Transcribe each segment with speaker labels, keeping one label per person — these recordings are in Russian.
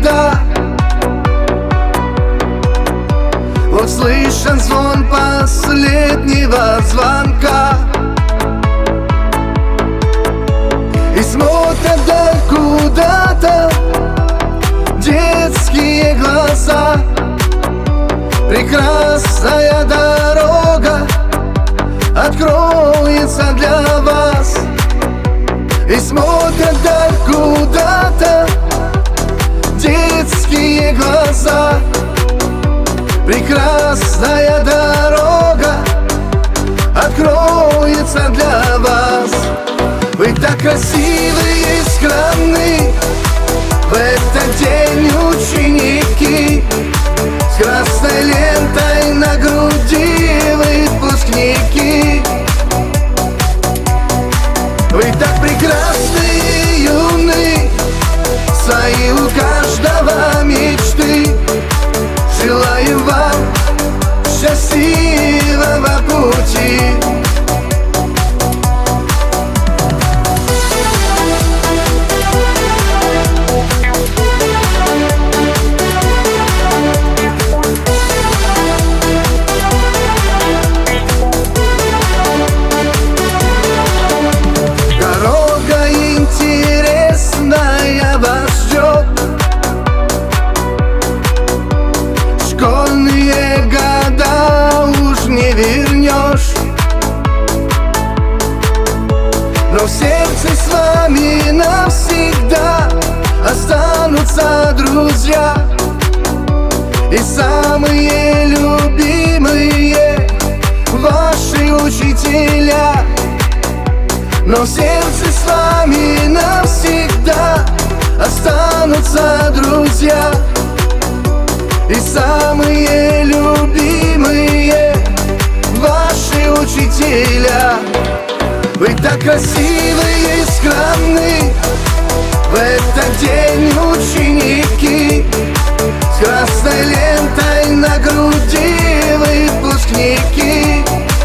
Speaker 1: навсегда. Вот слышен звон последнего звонка, и смотрят вдаль куда-то детские глаза. Прекрасная дорога откроется для вас. И смотрят вдаль куда-то детские глаза. Прекрасная дорога откроется для вас. Вы так красивы и скромны, в этот день ученики, с красной лентой на груди выпускники. Вы так прекрасны и юны, свои у каждого мечты. Желаю вам счастливого пути. Дорога интересная вас ждет. Школьные года уж не вернешь, но в сердце с вами навсегда останутся друзья и самые любимые ваши учителя. Но в сердце с вами навсегда останутся друзья и самые любимые ваши учителя. Вы так красивы и скромны, в этот день ученики, с красной лентой на груди выпускники.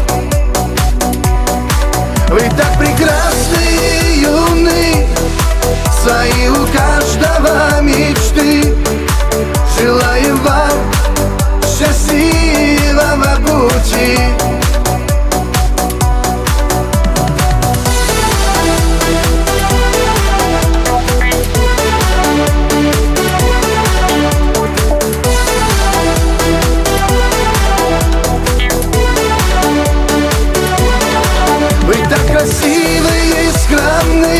Speaker 1: Вы так прекрасны и юны, свои у каждого мечты. Желаю вам счастливого пути. Вы так красивы и скромны,